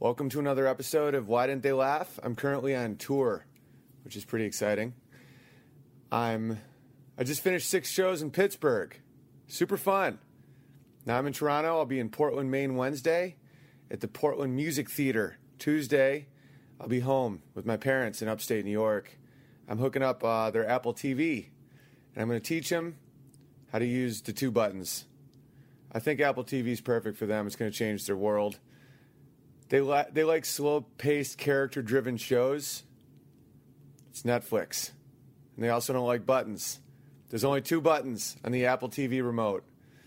Welcome to another episode of Why Didn't They Laugh? I'm currently on tour, which is pretty exciting. I just finished 6 shows in Pittsburgh. Super fun. Now I'm in Toronto. I'll be in Portland, Maine Wednesday, at the Portland Music Theater Tuesday. I'll be home with my parents in upstate New York. I'm hooking up their Apple TV, and I'm going to teach them how to use the 2 buttons. I think Apple TV is perfect for them. It's going to change their world. They like slow-paced, character-driven shows. It's Netflix. And they also don't like buttons. There's only 2 buttons on the Apple TV remote.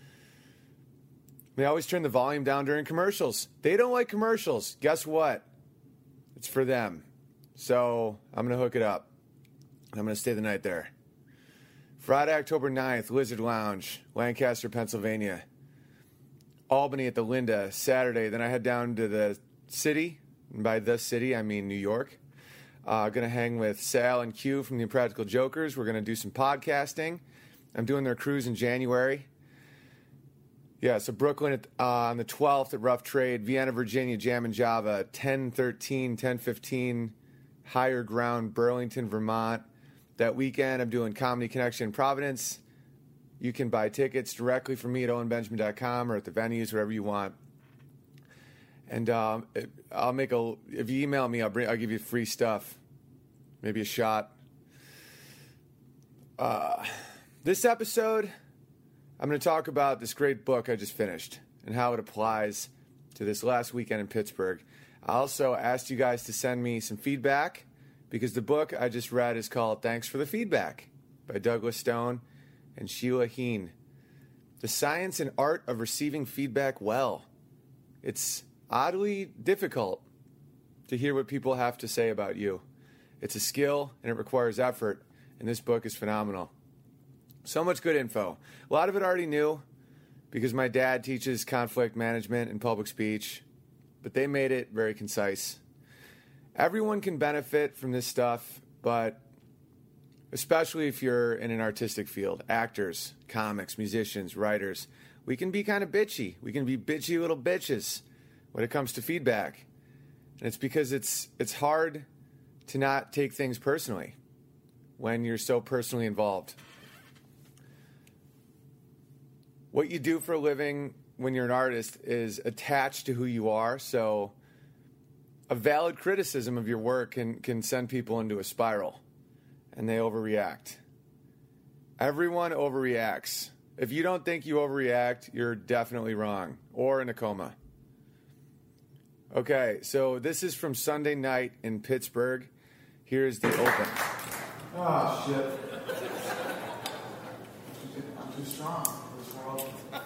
They always turn the volume down during commercials. They don't like commercials. Guess what? It's for them. So I'm going to hook it up. I'm going to stay the night there. Friday, October 9th, Lizard Lounge, Lancaster, Pennsylvania. Albany at the Linda, Saturday. Then I head down to the city. And by the city, I mean New York. Going to hang with Sal and Q from the Impractical Jokers. We're going to do some podcasting. I'm doing their cruise in January. Yeah, so Brooklyn on the 12th at Rough Trade, Vienna, Virginia, Jam and Java, 10-13, 10-15, Higher Ground, Burlington, Vermont. That weekend, I'm doing Comedy Connection in Providence. You can buy tickets directly from me at owenbenjamin.com or at the venues, wherever you want. And if you email me, I'll give you free stuff, maybe a shot. This episode, I'm going to talk about this great book I just finished and how it applies to this last weekend in Pittsburgh. I also asked you guys to send me some feedback because the book I just read is called Thanks for the Feedback by Douglas Stone and Sheila Heen. The Science and Art of Receiving Feedback Well. It's oddly difficult to hear what people have to say about you. It's a skill and it requires effort, and this book is phenomenal. So much good info. A lot of it I already knew because my dad teaches conflict management and public speech, but they made it very concise. Everyone can benefit from this stuff, but especially if you're in an artistic field, actors, comics, musicians, writers, we can be kind of bitchy. We can be bitchy little bitches when it comes to feedback. And it's because it's hard to not take things personally when you're so personally involved. What you do for a living when you're an artist is attached to who you are, so a valid criticism of your work can send people into a spiral, and they overreact. Everyone overreacts. If you don't think you overreact, you're definitely wrong, or in a coma. Okay, so this is from Sunday night in Pittsburgh. Here's the open. Oh, shit. I'm too strong for this world.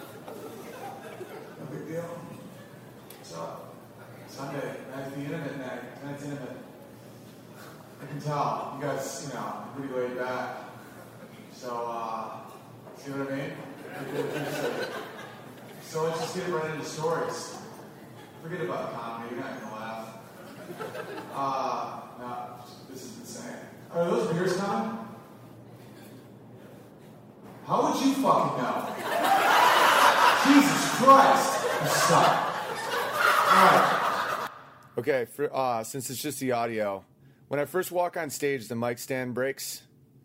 No big deal. What's up? Sunday, night's the intimate night. Tonight's intimate. I can tell. You guys, pretty laid back. So, see what I mean? So let's just get right into stories. Forget about comedy, you're not gonna laugh. No, this is insane. Are those beers coming? How would you fucking know? Jesus Christ, you suck. Alright. Okay, since it's just the audio, when I first walk on stage, the mic stand breaks.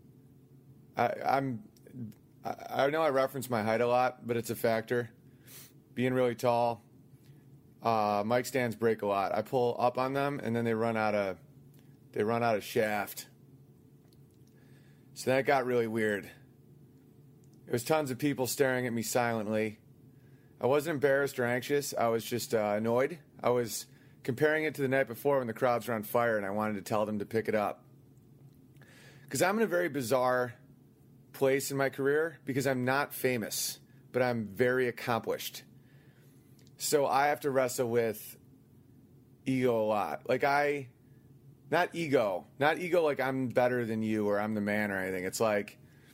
I know I reference my height a lot, but it's a factor. Being really tall, mic stands break a lot. I pull up on them, and then they run out of shaft. So that got really weird. There was tons of people staring at me silently. I wasn't embarrassed or anxious. I was just annoyed. I was comparing it to the night before when the crowds were on fire, and I wanted to tell them to pick it up. Because I'm in a very bizarre place in my career because I'm not famous, but I'm very accomplished. So I have to wrestle with ego a lot. Not ego like I'm better than you or I'm the man or anything. It's like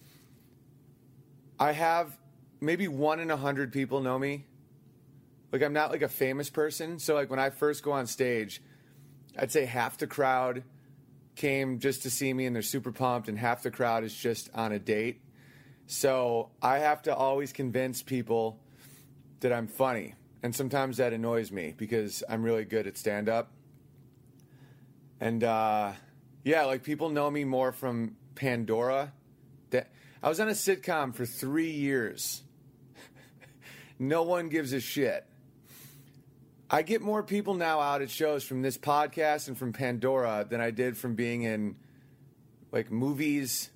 I have maybe 1 in 100 people know me. Like I'm not like a famous person. So like when I first go on stage, I'd say half the crowd came just to see me and they're super pumped, and half the crowd is just on a date. So I have to always convince people that I'm funny. And sometimes that annoys me because I'm really good at stand-up. And, yeah, like people know me more from Pandora. I was on a sitcom for 3 years. No one gives a shit. I get more people now out at shows from this podcast and from Pandora than I did from being in like movies,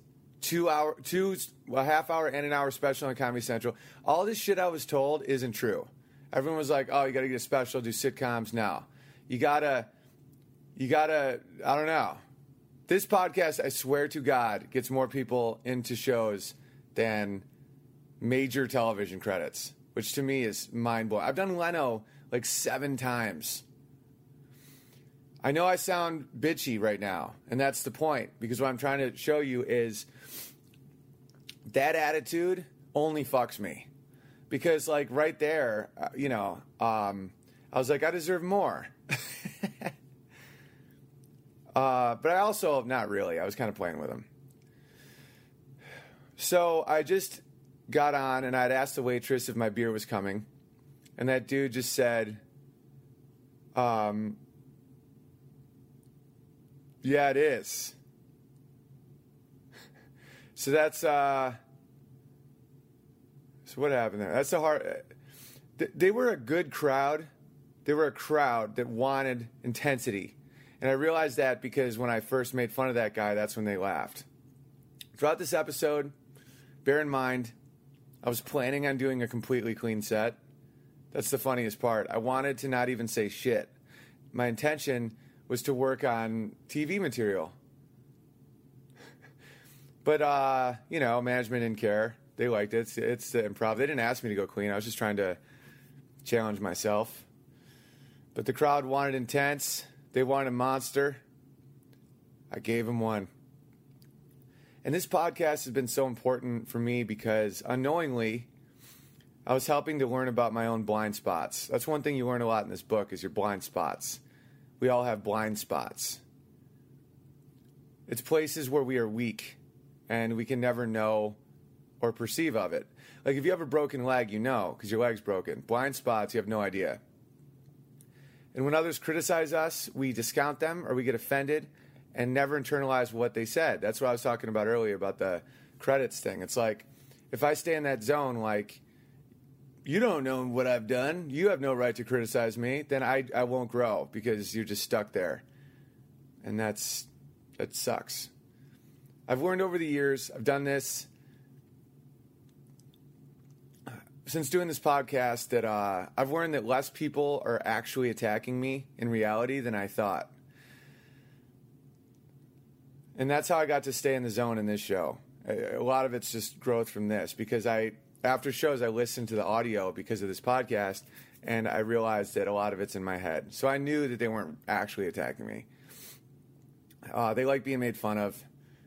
a half hour and an hour special on Comedy Central. All this shit I was told isn't true. Everyone was like, oh, you got to get a special, do sitcoms now. You gotta, I don't know. This podcast, I swear to God, gets more people into shows than major television credits, which to me is mind-blowing. I've done Leno like 7 times. I know I sound bitchy right now, and that's the point, because what I'm trying to show you is that attitude only fucks me. Because, like, right there, I was like, I deserve more. But I also, not really. I was kind of playing with him. So I just got on, and I'd asked the waitress if my beer was coming. And that dude just said, yeah, it is. So that's, so what happened there? That's the hard, they were a good crowd. They were a crowd that wanted intensity. And I realized that because when I first made fun of that guy, that's when they laughed. Throughout this episode, bear in mind, I was planning on doing a completely clean set. That's the funniest part. I wanted to not even say shit. My intention was to work on TV material. But, management didn't care. They liked it. It's the improv. They didn't ask me to go clean. I was just trying to challenge myself. But the crowd wanted intense. They wanted a monster. I gave them one. And this podcast has been so important for me because unknowingly, I was helping to learn about my own blind spots. That's one thing you learn a lot in this book is your blind spots. We all have blind spots. It's places where we are weak and we can never know or perceive of it. Like if you have a broken leg, you know because your leg's broken. Blind spots, you have no idea. And when others criticize us, we discount them or we get offended and never internalize what they said. That's what I was talking about earlier about the credits thing. It's like if I stay in that zone like, you don't know what I've done. You have no right to criticize me. Then I won't grow because you're just stuck there. And that sucks. I've learned over the years, I've done this since doing this podcast that I've learned that less people are actually attacking me in reality than I thought. And that's how I got to stay in the zone in this show. A lot of it's just growth from this because after shows, I listened to the audio because of this podcast, and I realized that a lot of it's in my head. So I knew that they weren't actually attacking me. They like being made fun of.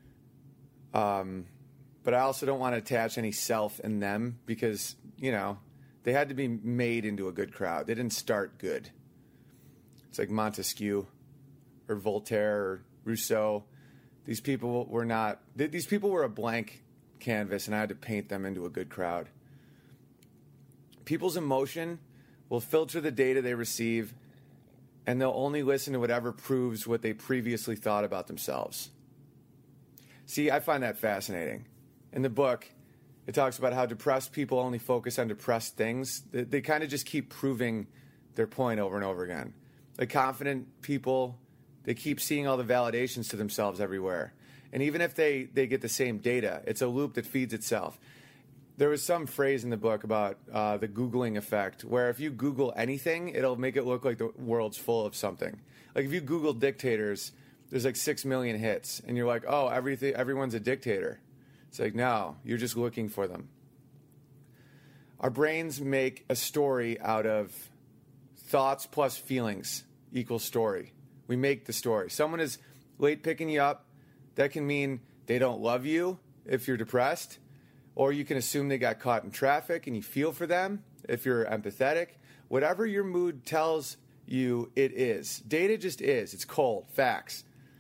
But I also don't want to attach any self in them because, they had to be made into a good crowd. They didn't start good. It's like Montesquieu or Voltaire or Rousseau. These people were not... These people were a blank canvas, and I had to paint them into a good crowd. People's emotion will filter the data they receive, and they'll only listen to whatever proves what they previously thought about themselves. See, I find that fascinating. In the book, it talks about how depressed people only focus on depressed things. They kind of just keep proving their point over and over again. Like confident people, they keep seeing all the validations to themselves everywhere. And even if they get the same data, it's a loop that feeds itself. There was some phrase in the book about the Googling effect, where if you Google anything, it'll make it look like the world's full of something. Like if you Google dictators, there's like 6 million hits, and you're like, oh, everyone's a dictator. It's like, no, you're just looking for them. Our brains make a story out of thoughts plus feelings equals story. We make the story. Someone is late picking you up. That can mean they don't love you if you're depressed, or you can assume they got caught in traffic and you feel for them if you're empathetic. Whatever your mood tells you, it is. Data just is. It's cold. Facts.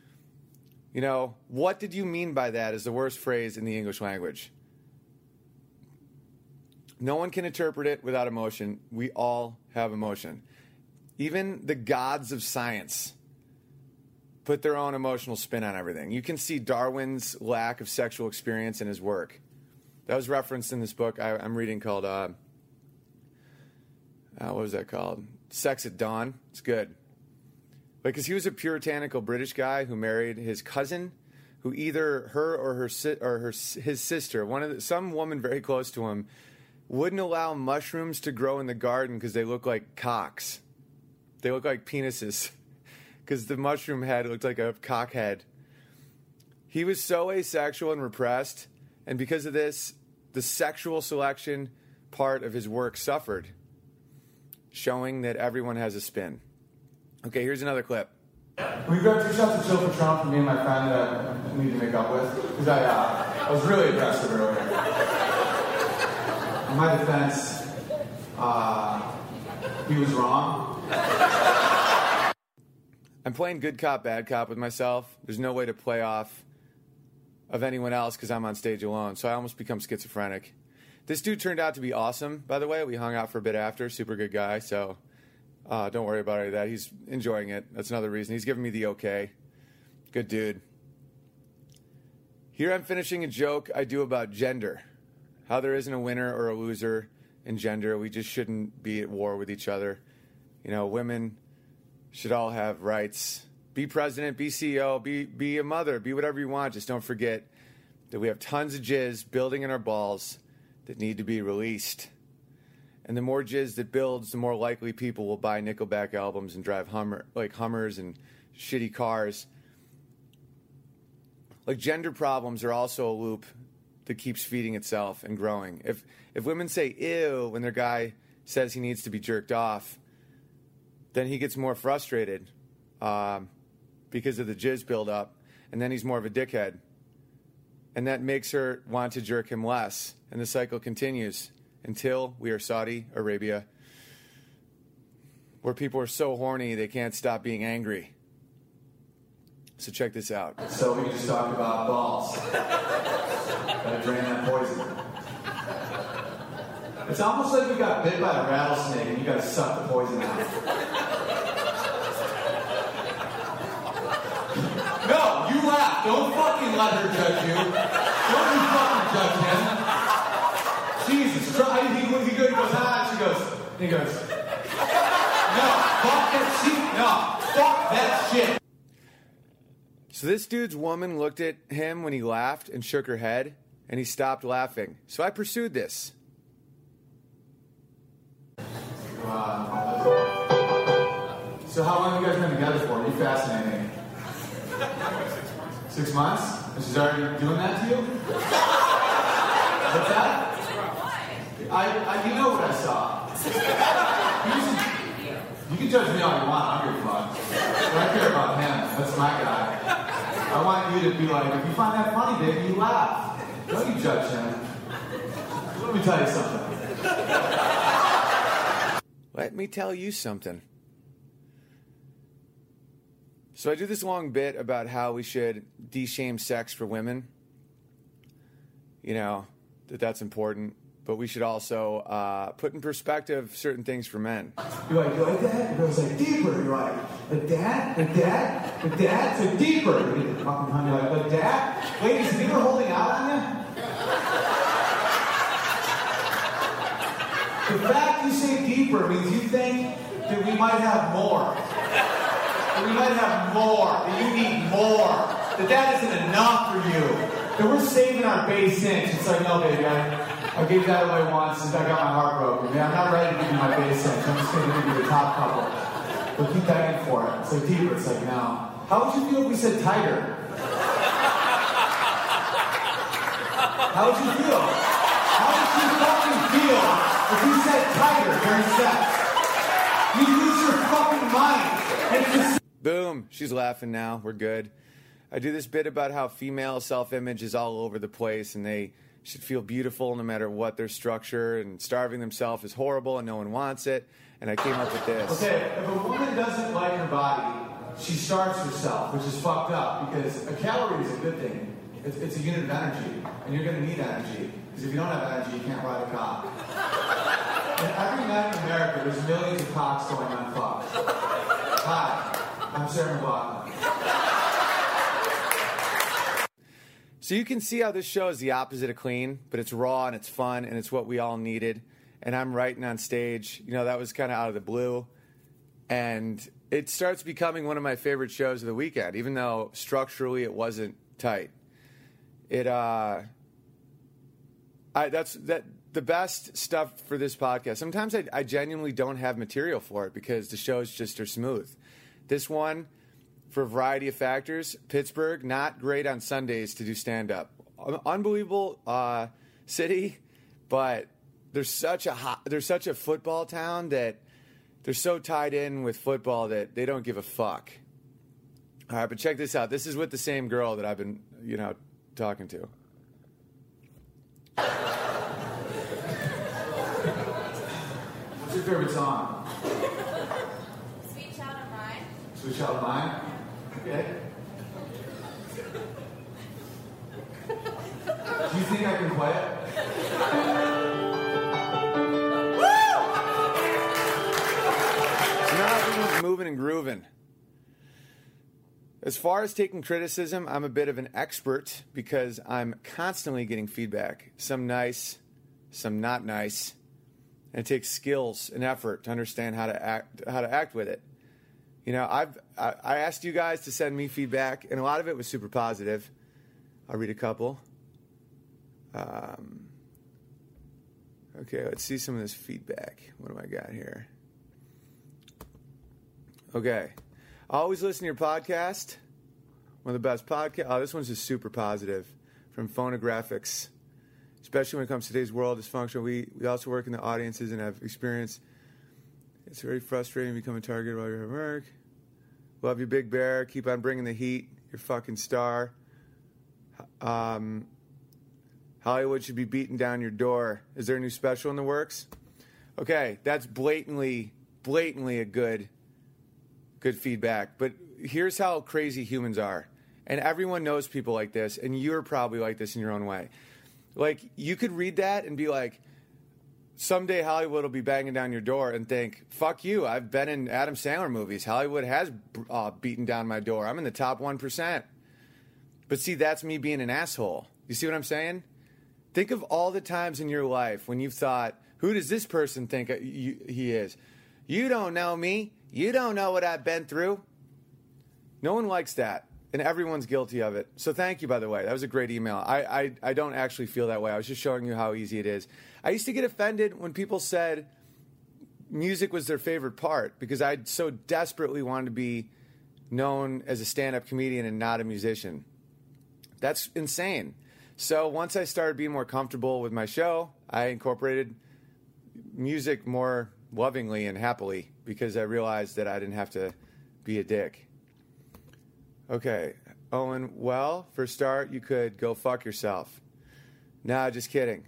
What did you mean by that is the worst phrase in the English language. No one can interpret it without emotion. We all have emotion. Even the gods of science put their own emotional spin on everything. You can see Darwin's lack of sexual experience in his work. That was referenced in this book I'm reading called, what was that called? Sex at Dawn. It's good. Because he was a puritanical British guy who married his cousin, who either her or his sister, some woman very close to him, wouldn't allow mushrooms to grow in the garden because they look like cocks. They look like penises because the mushroom head looked like a cock head. He was so asexual and repressed, and because of this, the sexual selection part of his work suffered, showing that everyone has a spin. Okay, here's another clip. We grabbed 2 shots of Chill for Trump for me and my friend that I need to make up with, because I was really aggressive earlier. In my defense, he was wrong. I'm playing good cop, bad cop with myself. There's no way to play off of anyone else because I'm on stage alone, so I almost become schizophrenic. This dude turned out to be awesome, by the way. We hung out for a bit after. Super good guy, so don't worry about any of that. He's enjoying it. That's another reason. He's giving me the okay. Good dude. Here I'm finishing a joke I do about gender. How there isn't a winner or a loser in gender. We just shouldn't be at war with each other. You know, women should all have rights. Be president, be CEO, be a mother, be whatever you want. Just don't forget that we have tons of jizz building in our balls that need to be released. And the more jizz that builds, the more likely people will buy Nickelback albums and drive Hummers and shitty cars. Like, gender problems are also a loop that keeps feeding itself and growing. If women say ew when their guy says he needs to be jerked off, then he gets more frustrated because of the jizz buildup, and then he's more of a dickhead. And that makes her want to jerk him less. And the cycle continues until we are Saudi Arabia, where people are so horny they can't stop being angry. So check this out. So we can just talk about balls. Gotta drain that poison. It's almost like you got bit by a rattlesnake and you gotta suck the poison out. No, you laugh. Don't fucking let her judge you. Don't you fucking judge him. Jesus Christ. He goes, she goes, he goes, no, fuck that shit. No, fuck that shit. So this dude's woman looked at him when he laughed and shook her head, and he stopped laughing. So I pursued this. So how long have you guys been together for? You fascinating. 6 months? And she's already doing that to you? What's that? You know what I saw. You can judge me all you want. I don't give a fuck. But I care about him. That's my guy. I want you to be like, if you find that funny, baby, you laugh. Don't you judge him. Let me tell you something. Let me tell you something. So I do this long bit about how we should de-shame sex for women. You know, that's important. But we should also put in perspective certain things for men. You're like, you like that? It goes like deeper. You're like, like that? Like that? Like that? So deeper. You're fucking honey, like that? Ladies, have you ever holding out on you? The fact you say deeper means you think that we might have more. That we might have more. That you need more. That isn't enough for you. That we're saving our base inch. It's like, no, baby, I gave that away once and I got my heart broken. Man, I'm not ready to give you my base inch. I'm just going to give you the top couple. But keep begging for it. It's like deeper. It's like, no. How would you feel if we said tighter? How would you feel? How would you fucking feel if we said tighter during sex? You lose your fucking mind. And just... Boom. She's laughing now. We're good. I do this bit about how female self-image is all over the place and they should feel beautiful no matter what their structure, and starving themselves is horrible and no one wants it. And I came up with this. Okay, if a woman doesn't like her body, she starves herself, which is fucked up because a calorie is a good thing. it's a unit of energy, and you're going to need energy, because if you don't have energy, you can't ride a cock. And every night in America, there's millions of cocks going unfucked. Hi, I'm Sarah McLachlan. So you can see how this show is the opposite of clean, but it's raw and it's fun and it's what we all needed. And I'm writing on stage. You know, that was kind of out of the blue. And it starts becoming one of my favorite shows of the weekend, even though structurally it wasn't tight. That's the best stuff for this podcast. Sometimes I genuinely don't have material for it because the shows just are smooth. This one, for a variety of factors, Pittsburgh, not great on Sundays to do stand-up. Unbelievable city, but there's such a football town that they're so tied in with football that they don't give a fuck. All right, but check this out. This is with the same girl that I've been, talking to. What's your favorite song? Sweet Child of Mine. Sweet Child of Mine? Okay. Do you think I can play it? So now everyone's moving and grooving. As far as taking criticism, I'm a bit of an expert because I'm constantly getting feedback. Some nice, some not nice. And it takes skills and effort to understand how to act with it. I asked you guys to send me feedback, and a lot of it was super positive. I'll read a couple. Okay, let's see some of this feedback. What do I got here? Okay. I always listen to your podcast. One of the best podcasts. Oh, this one's just super positive. From Phonographics. Especially when it comes to today's world dysfunction. We also work in the audiences and have experience. It's very frustrating to become a target while you're at work. Love you, Big Bear. Keep on bringing the heat. You're fucking star. Hollywood should be beating down your door. Is there a new special in the works? Okay, that's blatantly a good feedback. But here's how crazy humans are. And everyone knows people like this, and you're probably like this in your own way. Like, you could read that and be like, someday Hollywood will be banging down your door, and think, fuck you, I've been in Adam Sandler movies. Hollywood has beaten down my door. I'm in the top 1%. But see, that's me being an asshole. You see what I'm saying? Think of all the times in your life when you've thought, who does this person think he is? You don't know me. You don't know what I've been through. No one likes that, and everyone's guilty of it. So thank you, by the way. That was a great email. I don't actually feel that way. I was just showing you how easy it is. I used to get offended when people said music was their favorite part because I so desperately wanted to be known as a stand-up comedian and not a musician. That's insane. So once I started being more comfortable with my show, I incorporated music more lovingly and happily because I realized that I didn't have to be a dick. Okay, Owen, well, for a start, you could go fuck yourself. Nah, just kidding.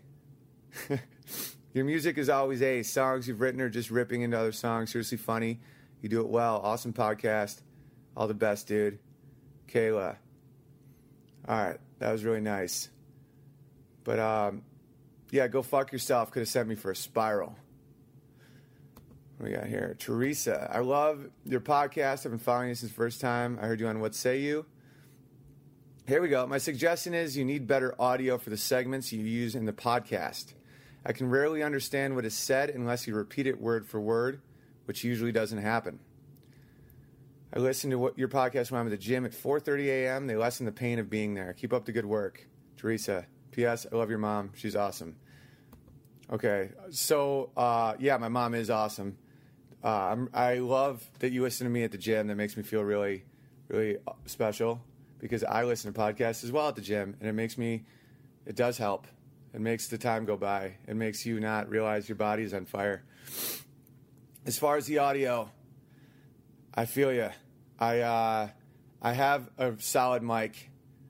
Your music is always ace. Songs you've written are just ripping into other songs. Seriously funny. You do it well. Awesome podcast. All the best, dude. Kayla. All right, that was really nice. But, yeah, go fuck yourself. Could have sent me for a spiral. What we got here? Teresa. I love your podcast. I've been following you since the first time I heard you on What Say You. Here we go. My suggestion is you need better audio for the segments you use in the podcast. I can rarely understand what is said unless you repeat it word for word, which usually doesn't happen. I listen to your podcast when I'm at the gym at 4:30 a.m. They lessen the pain of being there. Keep up the good work. Teresa. P.S. I love your mom. She's awesome. Okay. So, yeah, my mom is awesome. I love that you listen to me at the gym. That makes me feel really, really special because I listen to podcasts as well at the gym, and it does help. It makes the time go by. It makes you not realize your body is on fire. As far as the audio, I feel you. I have a solid mic,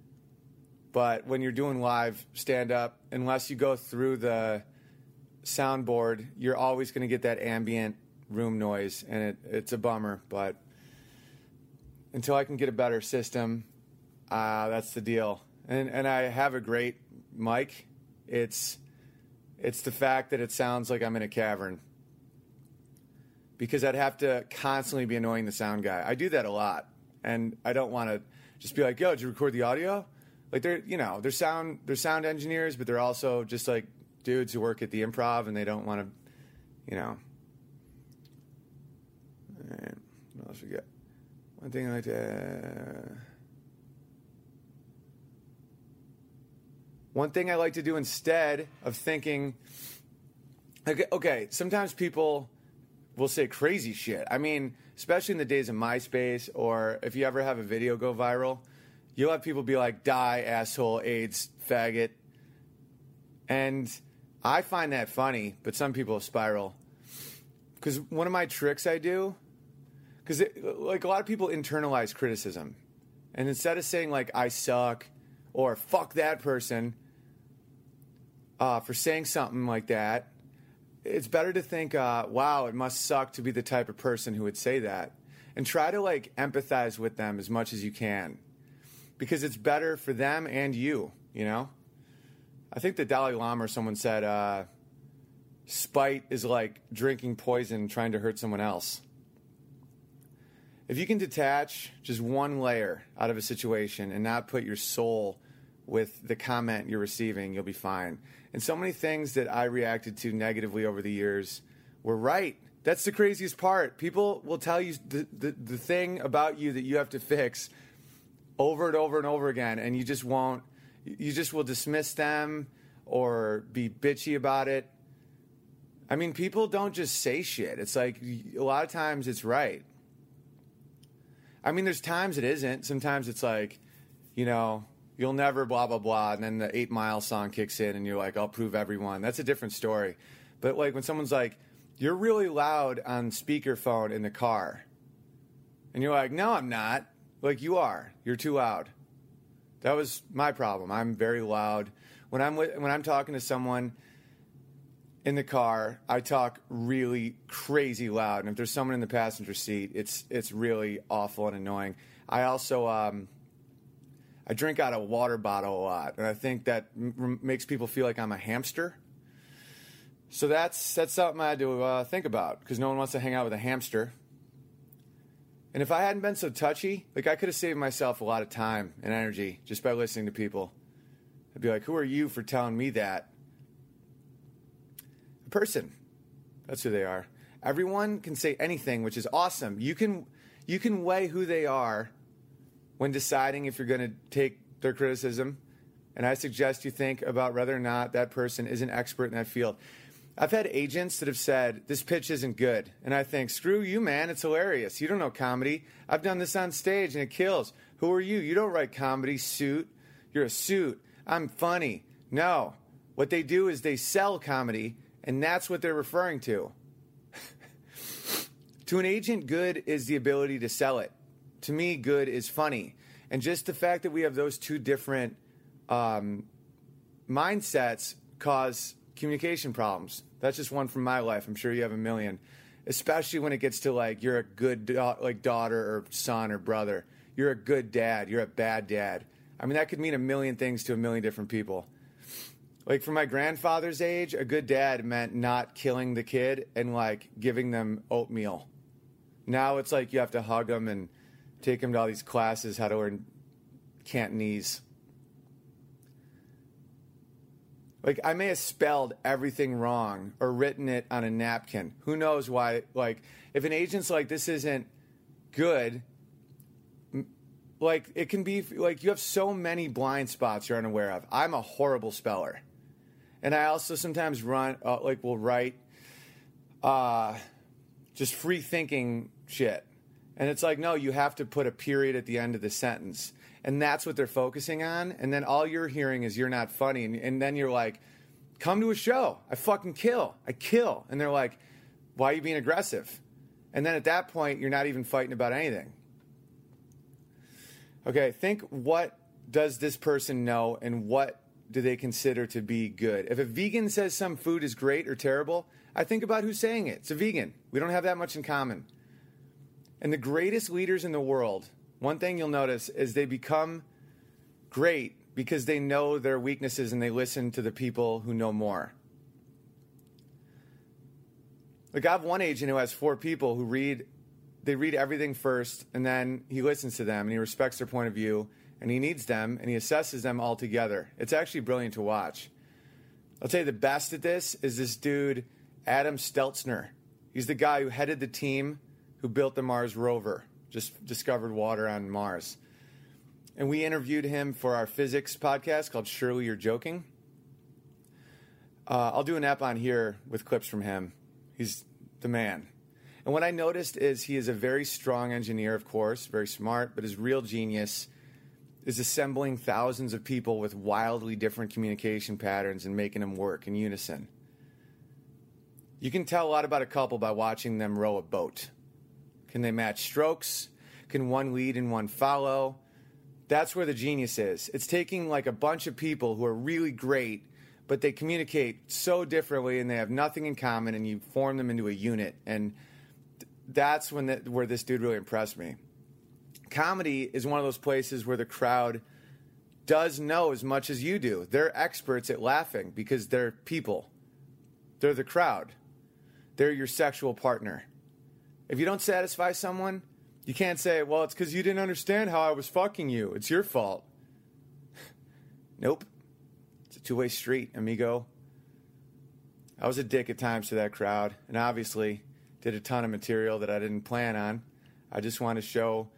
but when you're doing live stand-up, unless you go through the soundboard, you're always going to get that ambient room noise, and it's a bummer. But until I can get a better system, that's the deal. and I have a great mic. It's the fact that it sounds like I'm in a cavern. Because I'd have to constantly be annoying the sound guy. I do that a lot, and I don't want to just be like, "Yo, did you record the audio?" Like they're sound engineers, but they're also just like dudes who work at the Improv, and they don't want to, And what else we got? One thing I like to. One thing I like to do instead of thinking, okay, sometimes people will say crazy shit. I mean, especially in the days of MySpace, or if you ever have a video go viral, you'll have people be like, die, asshole, AIDS, faggot. And I find that funny, but some people spiral. Because one of my tricks I do, because like a lot of people internalize criticism. And instead of saying like, I suck, or fuck that person for saying something like that, it's better to think, wow, it must suck to be the type of person who would say that. And try to like empathize with them as much as you can. Because it's better for them and you, I think the Dalai Lama or someone said, spite is like drinking poison and trying to hurt someone else. If you can detach just one layer out of a situation and not put your soul with the comment you're receiving, you'll be fine. And so many things that I reacted to negatively over the years were right. That's the craziest part. People will tell you the thing about you that you have to fix over and over and over again, and you just won't. You just will dismiss them or be bitchy about it. I mean, people don't just say shit. It's like a lot of times it's right. I mean, there's times it isn't. Sometimes it's like, you'll never blah, blah, blah. And then the 8 Mile song kicks in and you're like, I'll prove everyone. That's a different story. But like when someone's like, you're really loud on speakerphone in the car. And you're like, no, I'm not. Like you are. You're too loud. That was my problem. I'm very loud. When I'm talking to someone in the car, I talk really crazy loud. And if there's someone in the passenger seat, it's really awful and annoying. I also I drink out of a water bottle a lot, and I think that makes people feel like I'm a hamster. So that's something I had to think about, because no one wants to hang out with a hamster. And if I hadn't been so touchy, like I could have saved myself a lot of time and energy just by listening to people. I'd be like, who are you for telling me that? A person. That's who they are. Everyone can say anything, which is awesome. You can weigh who they are when deciding if you're going to take their criticism. And I suggest you think about whether or not that person is an expert in that field. I've had agents that have said, this pitch isn't good. And I think, screw you, man. It's hilarious. You don't know comedy. I've done this on stage and it kills. Who are you? You don't write comedy, suit. You're a suit. I'm funny. No. What they do is they sell comedy, and that's what they're referring to. To an agent, good is the ability to sell it. To me, good is funny. And just the fact that we have those two different mindsets cause communication problems. That's just one from my life. I'm sure you have a million. Especially when it gets to like, you're a good daughter or son or brother. You're a good dad. You're a bad dad. I mean, that could mean a million things to a million different people. Like for my grandfather's age, a good dad meant not killing the kid and like giving them oatmeal. Now it's like you have to hug them and take them to all these classes, how to learn Cantonese. Like, I may have spelled everything wrong or written it on a napkin. Who knows why? Like, if an agent's like, this isn't good, like, it can be, like, you have so many blind spots you're unaware of. I'm a horrible speller. And I also sometimes will write just free thinking shit. And it's like, no, you have to put a period at the end of the sentence. And that's what they're focusing on. And then all you're hearing is you're not funny. And then you're like, come to a show. I fucking kill. I kill. And they're like, why are you being aggressive? And then at that point, you're not even fighting about anything. Okay, think, what does this person know and what do they consider to be good? If a vegan says some food is great or terrible, I think about who's saying it. It's a vegan. We don't have that much in common. And the greatest leaders in the world, one thing you'll notice is they become great because they know their weaknesses and they listen to the people who know more. Like, I have one agent who has 4 people who read everything first, and then he listens to them, and he respects their point of view, and he needs them, and he assesses them all together. It's actually brilliant to watch. I'll tell you the best at this is this dude, Adam Steltzner. He's the guy who headed the team who built the Mars rover, just discovered water on Mars. And we interviewed him for our physics podcast called Surely You're Joking. I'll do an app on here with clips from him. He's the man. And what I noticed is he is a very strong engineer, of course, very smart, but his real genius is assembling thousands of people with wildly different communication patterns and making them work in unison. You can tell a lot about a couple by watching them row a boat. Can they match strokes? Can one lead and one follow? That's where the genius is. It's taking like a bunch of people who are really great, but they communicate so differently and they have nothing in common, and you form them into a unit. And that's where this dude really impressed me. Comedy is one of those places where the crowd does know as much as you do. They're experts at laughing because they're people. They're the crowd. They're your sexual partner. If you don't satisfy someone, you can't say, well, it's because you didn't understand how I was fucking you. It's your fault. Nope. It's a two-way street, amigo. I was a dick at times to that crowd, and obviously did a ton of material that I didn't plan on. I just want to show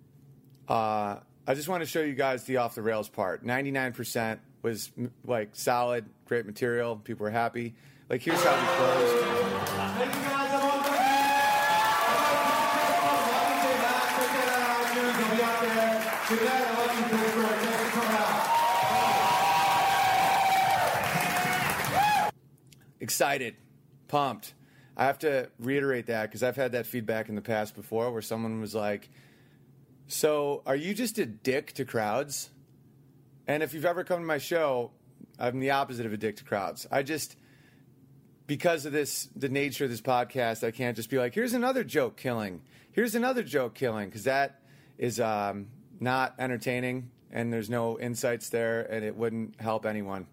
you guys the off the rails part. 99% was like solid, great material. People were happy. Like, here's how we closed. Thank you guys. I'm on my I'll be out there. Good night. I love you, Pittsburgh. Thanks for coming out. Excited. Pumped. I have to reiterate that because I've had that feedback in the past before where someone was like, so are you just a dick to crowds? And if you've ever come to my show, I'm the opposite of a dick to crowds. Because of the nature of this podcast, I can't just be like, here's another joke killing. Here's another joke killing, because that is not entertaining, and there's no insights there, and it wouldn't help anyone.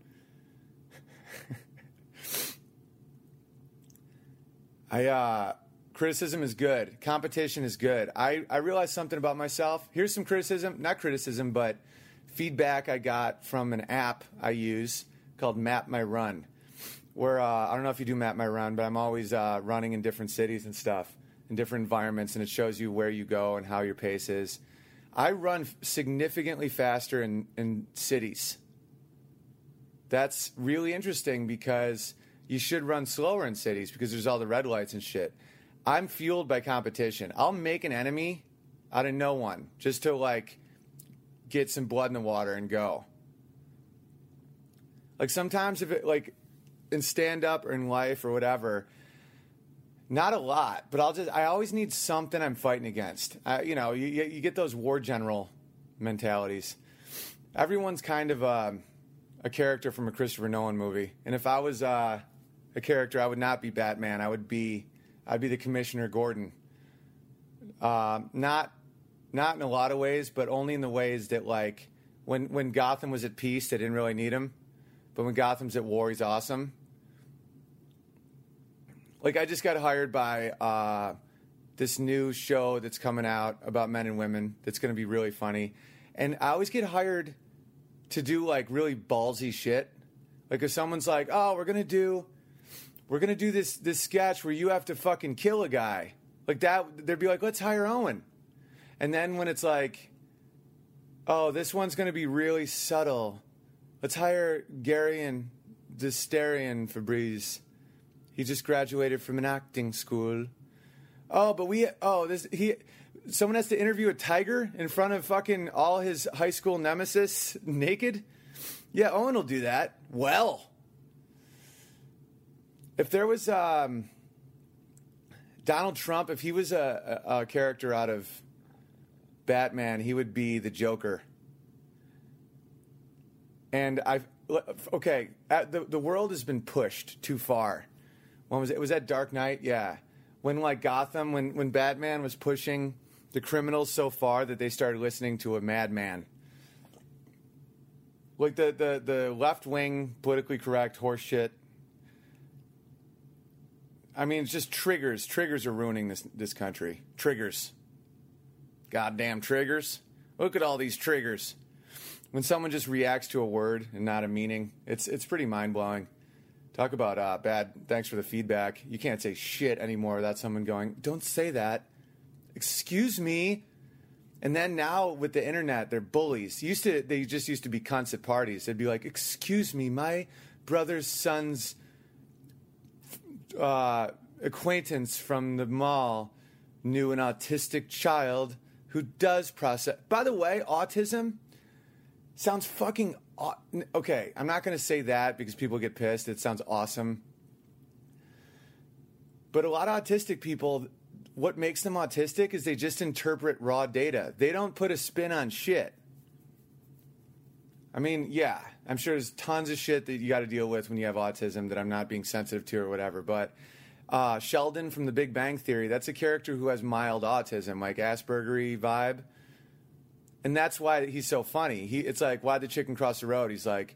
Criticism is good. Competition is good. I realized something about myself. Here's some criticism, not criticism, but feedback I got from an app I use called Map My Run, where I don't know if you do Map My Run, but I'm always running in different cities and stuff, in different environments, and it shows you where you go and how your pace is. I run significantly faster in cities. That's really interesting because you should run slower in cities because there's all the red lights and shit. I'm fueled by competition. I'll make an enemy out of no one just to, like, get some blood in the water and go. Like, sometimes if it, like, in stand-up or in life or whatever, not a lot, but I always need something I'm fighting against. You get those war general mentalities. Everyone's kind of a character from a Christopher Nolan movie. And if I was a character, I would not be Batman. I'd be the Commissioner Gordon. Not in a lot of ways, but only in the ways that, like, when Gotham was at peace, they didn't really need him. But when Gotham's at war, he's awesome. Like, I just got hired by this new show that's coming out about men and women that's going to be really funny. And I always get hired to do, like, really ballsy shit. Like, if someone's like, oh, we're going to do this sketch where you have to fucking kill a guy. Like that, they'd be like, let's hire Owen. And then when it's like, oh, this one's going to be really subtle. Let's hire Garion Desterian Fabrice. He just graduated from an acting school. Oh, but someone has to interview a tiger in front of fucking all his high school nemesis naked? Yeah, Owen will do that. Well, if there was Donald Trump, if he was a character out of Batman, he would be the Joker. And the world has been pushed too far. When was it? Was that Dark Knight? Yeah. When, like, Gotham, when Batman was pushing the criminals so far that they started listening to a madman. Like the left-wing, politically correct horse shit. I mean, it's just triggers. Triggers are ruining this country. Triggers. Goddamn triggers. Look at all these triggers. When someone just reacts to a word and not a meaning, it's pretty mind-blowing. Talk about bad, thanks for the feedback. You can't say shit anymore without someone going, don't say that. Excuse me. And then now with the internet, they're bullies. They just used to be cunts at parties. They'd be like, excuse me, my brother's son's acquaintance from the mall knew an autistic child who does process. By the way, autism sounds fucking... Okay, I'm not going to say that because people get pissed. It sounds awesome. But a lot of autistic people, what makes them autistic is they just interpret raw data. They don't put a spin on shit. I mean, yeah, I'm sure there's tons of shit that you got to deal with when you have autism that I'm not being sensitive to or whatever. But Sheldon from The Big Bang Theory, that's a character who has mild autism, like Asperger-y vibe. And that's why he's so funny. It's like, why'd the chicken cross the road? He's like,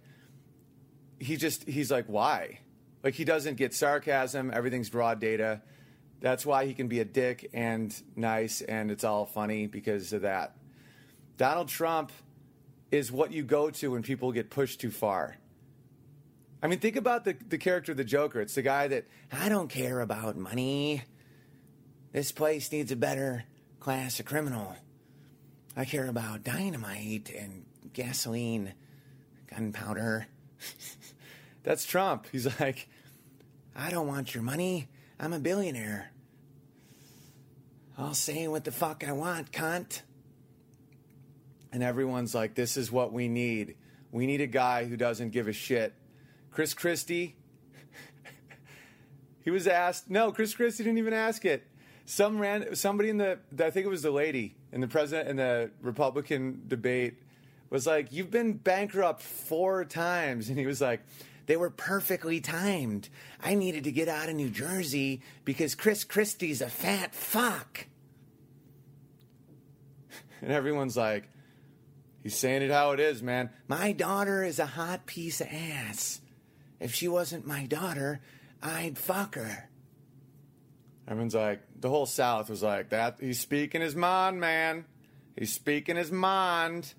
why? Like, he doesn't get sarcasm. Everything's raw data. That's why he can be a dick and nice, and it's all funny because of that. Donald Trump is what you go to when people get pushed too far. I mean, think about the character of the Joker. It's the guy that, I don't care about money. This place needs a better class of criminal. I care about dynamite and gasoline, gunpowder. That's Trump. He's like, I don't want your money. I'm a billionaire. I'll say what the fuck I want, cunt. And everyone's like, this is what we need. We need a guy who doesn't give a shit. Chris Christie, he was asked. No, Chris Christie didn't even ask it. Somebody I think it was the lady in the Republican debate was like, you've been bankrupt 4 times. And he was like, they were perfectly timed. I needed to get out of New Jersey because Chris Christie's a fat fuck. And everyone's like, he's saying it how it is, man. My daughter is a hot piece of ass. If she wasn't my daughter, I'd fuck her. Everyone's like, the whole South was like, that. He's speaking his mind, man. He's speaking his mind.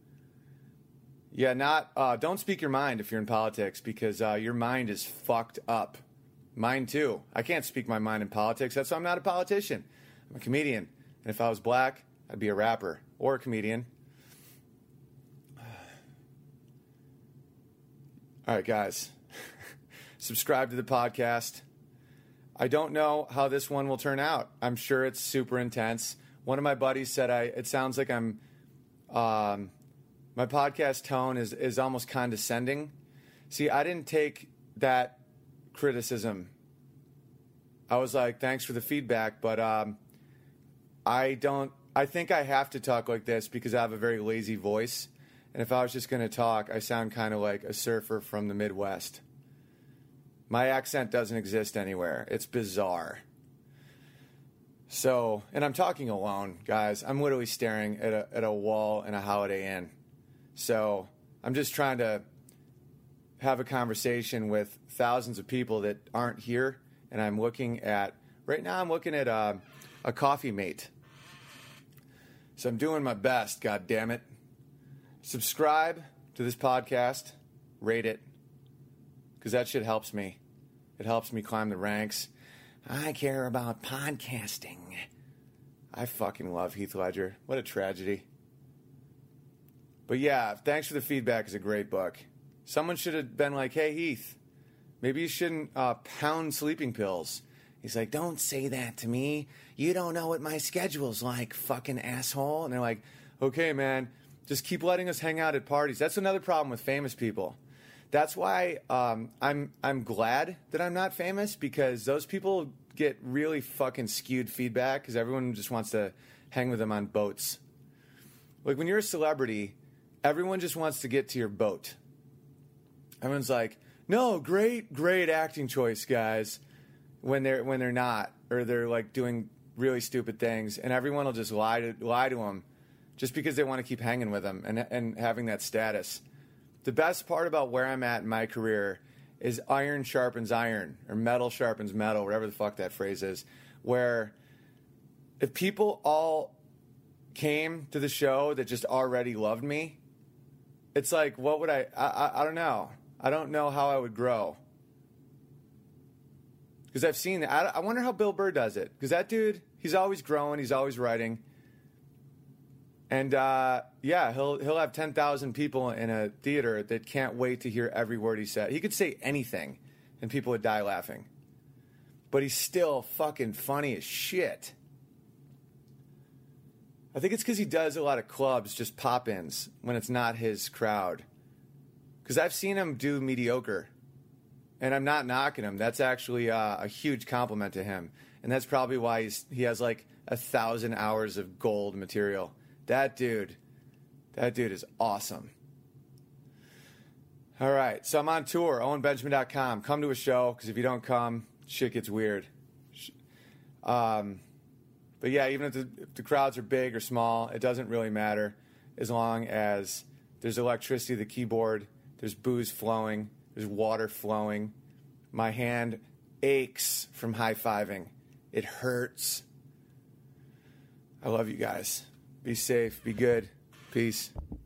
Yeah, don't speak your mind if you're in politics because your mind is fucked up. Mine too. I can't speak my mind in politics. That's why I'm not a politician. I'm a comedian. And if I was black, I'd be a rapper or a comedian. All right, guys. Subscribe to the podcast. I don't know how this one will turn out. I'm sure it's super intense. One of my buddies said it sounds like my podcast tone is almost condescending. See, I didn't take that criticism. I was like, thanks for the feedback, but I think I have to talk like this because I have a very lazy voice. And if I was just going to talk, I sound kind of like a surfer from the Midwest. My accent doesn't exist anywhere. It's bizarre. So, and I'm talking alone, guys. I'm literally staring at a wall in a Holiday Inn. So, I'm just trying to have a conversation with thousands of people that aren't here. And right now I'm looking at a coffee mate. So I'm doing my best, God damn it. Subscribe to this podcast. Rate it. Because that shit helps me. It helps me climb the ranks. I care about podcasting. I fucking love Heath Ledger. What a tragedy. But yeah, thanks for the feedback. It's a great book. Someone should have been like, hey, Heath, maybe you shouldn't pound sleeping pills. He's like, don't say that to me. You don't know what my schedule's like, fucking asshole. And they're like, okay, man, just keep letting us hang out at parties. That's another problem with famous people. That's why I'm glad that I'm not famous, because those people get really fucking skewed feedback because everyone just wants to hang with them on boats. Like when you're a celebrity, everyone just wants to get to your boat. Everyone's like, no, great acting choice, guys, when they're not, or they're like doing really stupid things, and everyone will just lie to them just because they want to keep hanging with them and having that status. The best part about where I'm at in my career is iron sharpens iron, or metal sharpens metal, whatever the fuck that phrase is, where if people all came to the show that just already loved me, it's like, what would I don't know. I don't know how I would grow. Because I've seen, I wonder how Bill Burr does it. Because that dude, he's always growing, he's always writing. And yeah, he'll have 10,000 people in a theater that can't wait to hear every word he said. He could say anything and people would die laughing. But he's still fucking funny as shit. I think it's because he does a lot of clubs, just pop-ins, when it's not his crowd. Because I've seen him do mediocre. And I'm not knocking him. That's actually a huge compliment to him. And that's probably why he has like 1,000 hours of gold material. That dude is awesome. All right, so I'm on tour, owenbenjamin.com. Come to a show, because if you don't come, shit gets weird. But yeah, even if the crowds are big or small, it doesn't really matter, as long as there's electricity to the keyboard, there's booze flowing, there's water flowing. My hand aches from high-fiving. It hurts. I love you guys. Be safe. Be good. Peace.